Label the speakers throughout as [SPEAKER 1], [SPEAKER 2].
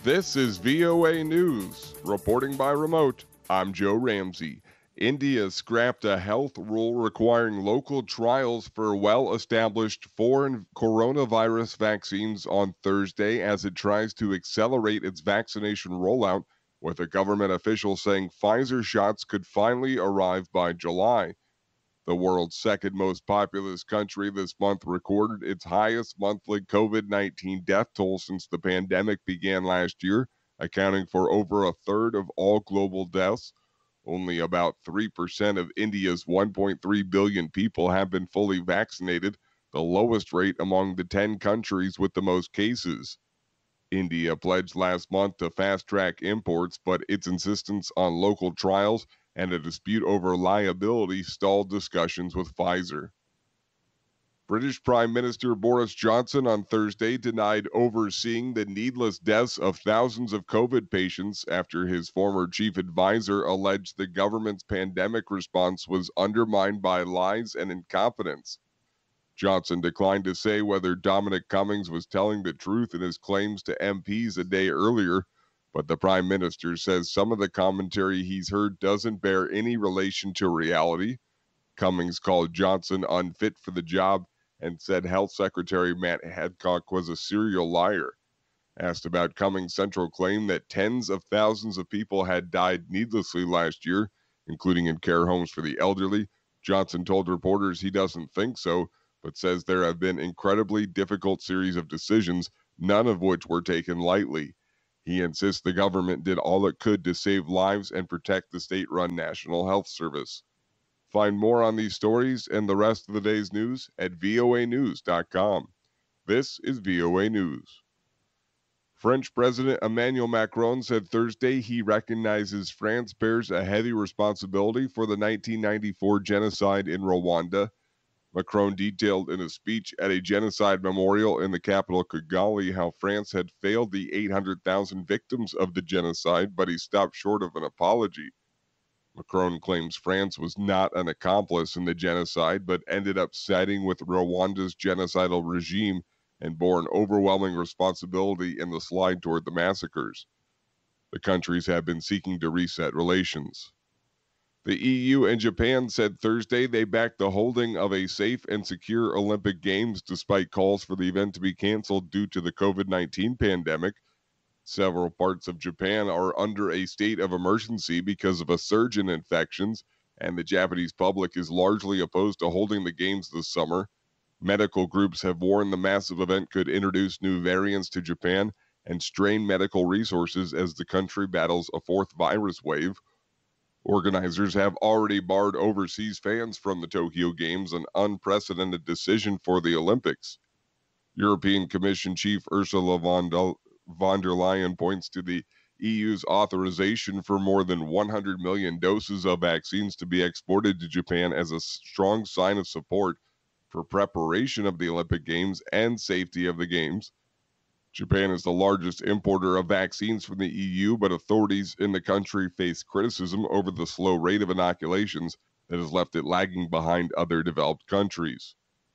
[SPEAKER 1] This is VOA News. Reporting by remote, I'm Joe Ramsey. India scrapped a health rule requiring local trials for well-established foreign coronavirus vaccines on Thursday as it tries to accelerate its vaccination rollout, with a government official saying Pfizer shots could finally arrive by July. The world's second most populous country this month recorded its highest monthly COVID 19 death toll since the pandemic began last year, accounting for over a third of all global deaths. Only about 3% of India's 1.3 billion people have been fully vaccinated, the lowest rate among the 10 countries with the most cases. India pledged last month to fast track imports, but its insistence on local trials and a dispute over liability stalled discussions with Pfizer. British Prime Minister Boris Johnson on Thursday denied overseeing the needless deaths of thousands of COVID patients after his former chief advisor alleged the government's pandemic response was undermined by lies and incompetence. Johnson declined to say whether Dominic Cummings was telling the truth in his claims to MPs a day earlier, but the Prime Minister says some of the commentary he's heard doesn't bear any relation to reality. Cummings called Johnson unfit for the job and said Health Secretary Matt Hancock was a serial liar. Asked about Cummings' central claim that tens of thousands of people had died needlessly last year, including in care homes for the elderly, Johnson told reporters he doesn't think so, but says there have been incredibly difficult series of decisions, none of which were taken lightly. He insists the government did all it could to save lives and protect the state-run National Health Service. Find more on these stories and the rest of the day's news at voanews.com. This is VOA News. French President Emmanuel Macron said Thursday he recognizes France bears a heavy responsibility for the 1994 genocide in Rwanda. Macron detailed in a speech at a genocide memorial in the capital Kigali how France had failed the 800,000 victims of the genocide, but he stopped short of an apology. Macron claims France was not an accomplice in the genocide, but ended up siding with Rwanda's genocidal regime and bore an overwhelming responsibility in the slide toward the massacres. The countries have been seeking to reset relations. The EU and Japan said Thursday they backed the holding of a safe and secure Olympic Games despite calls for the event to be canceled due to the COVID-19 pandemic. Several parts of Japan are under a state of emergency because of a surge in infections, and the Japanese public is largely opposed to holding the games this summer. Medical groups have warned the massive event could introduce new variants to Japan and strain medical resources as the country battles a fourth virus wave. Organizers have already barred overseas fans from the Tokyo Games, an unprecedented decision for the Olympics. European Commission Chief Ursula von der Leyen points to the EU's authorization for more than 100 million doses of vaccines to be exported to Japan as a strong sign of support for preparation of the Olympic Games and safety of the Games. Japan is the largest importer of vaccines from the EU, but authorities in the country face criticism over the slow rate of inoculations that has left it lagging behind other developed countries.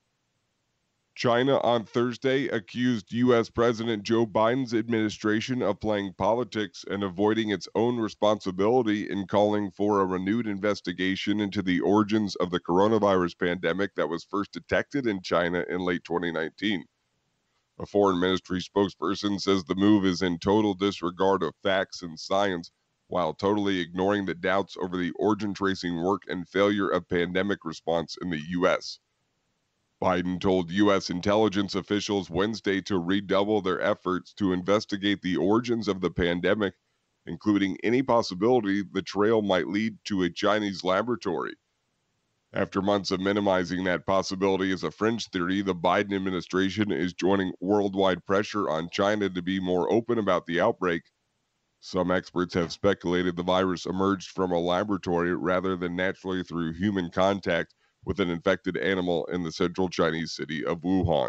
[SPEAKER 1] China on Thursday accused U.S. President Joe Biden's administration of playing politics and avoiding its own responsibility in calling for a renewed investigation into the origins of the coronavirus pandemic that was first detected in China in late 2019. A foreign ministry spokesperson says the move is in total disregard of facts and science, while totally ignoring the doubts over the origin tracing work and failure of pandemic response in the U.S. Biden told U.S. intelligence officials Wednesday to redouble their efforts to investigate the origins of the pandemic, including any possibility the trail might lead to a Chinese laboratory. After months of minimizing that possibility as a fringe theory, the Biden administration is joining worldwide pressure on China to be more open about the outbreak. Some experts have speculated the virus emerged from a laboratory rather than naturally through human contact with an infected animal in the central Chinese city of Wuhan.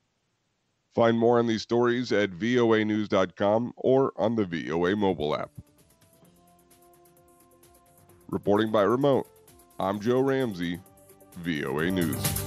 [SPEAKER 1] Find more on these stories at voanews.com or on the VOA mobile app. Reporting by remote, I'm Joe Ramsey, VOA News.